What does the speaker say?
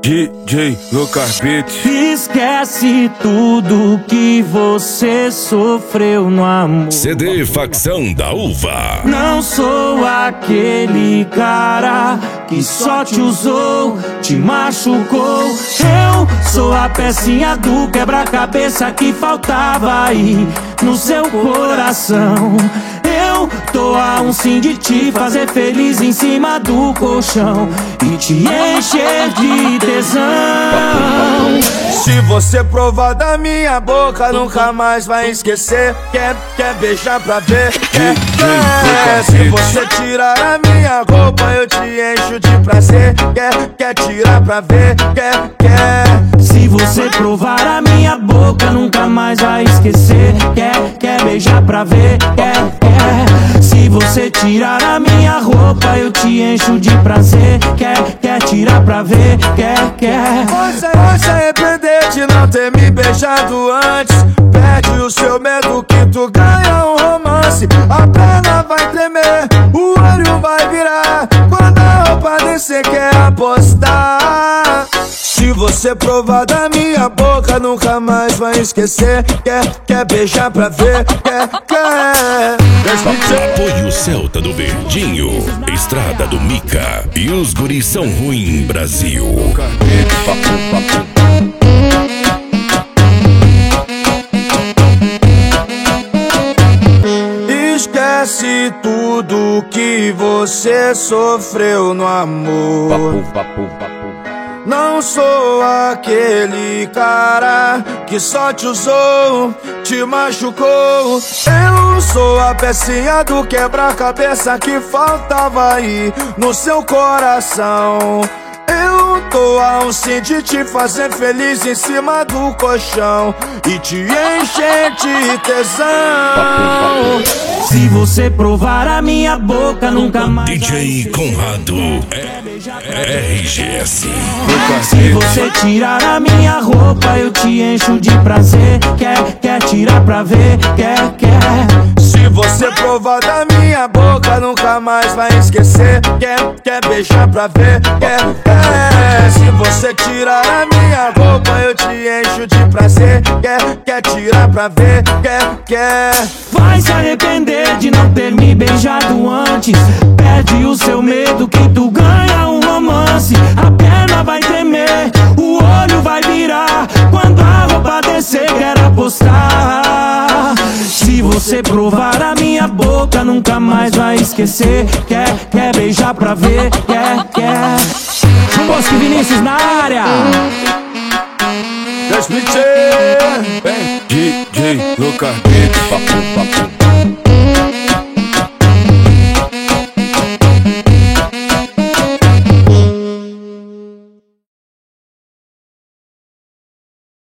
DJ Lucas Beats. Esquece tudo que você sofreu no amor. CD Facção da Uva. Não sou aquele cara que só te usou, te machucou. Eu sou a pecinha do quebra-cabeça que faltava aí no seu coração. Eu tô a um sim de te fazer feliz em cima do colchão e te encher de tesão. Se você provar da minha boca, nunca mais vai esquecer. Quer beijar pra ver? Quer. Se você tirar a minha roupa, eu te encho de prazer. Quer tirar pra ver? Quer. Se você provar a minha boca, nunca mais vai esquecer. Quer beijar pra ver? Quer. Se você tirar a minha roupa, eu te encho de prazer. Quer tirar pra ver? Quer. Vai se arrepender de não ter me beijado antes. Perde o seu medo que tu ganha um romance. A perna vai tremer, o olho vai virar. Quando a roupa descer, quer apostar. Se você provar da minha boca, nunca mais vai esquecer. Quer beijar pra ver? Quer. Apoio Celta do Verdinho, Estrada do Mica e os guris são ruim Brasil. Esquece tudo que você sofreu no amor. Não sou aquele cara que só te usou, te machucou. Eu sou a pecinha do quebra-cabeça que faltava aí no seu coração. Eu tô a um sim de te fazer feliz em cima do colchão e te encher de tesão. Se você provar a minha boca, nunca mais DJ Conrado RGS. Se você tirar a minha roupa, eu te encho de prazer. Quer tirar pra ver? Quer. Se você provar da minha boca, nunca mais vai esquecer. Quer beijar pra ver? Quer. Se você tirar a minha roupa, eu te encho de prazer. Quer tirar pra ver? Quer. Vai se arrepender de não ter me beijado antes. Perde o seu medo que tu ganha um romance. A perna vai tremer, o olho vai virar. Quando a roupa descer, quer apostar. Se você provar a minha boca, nunca mais vai esquecer. Quer beijar pra ver? Quer. Bosque Vinícius na área. DJ Lucas Beats.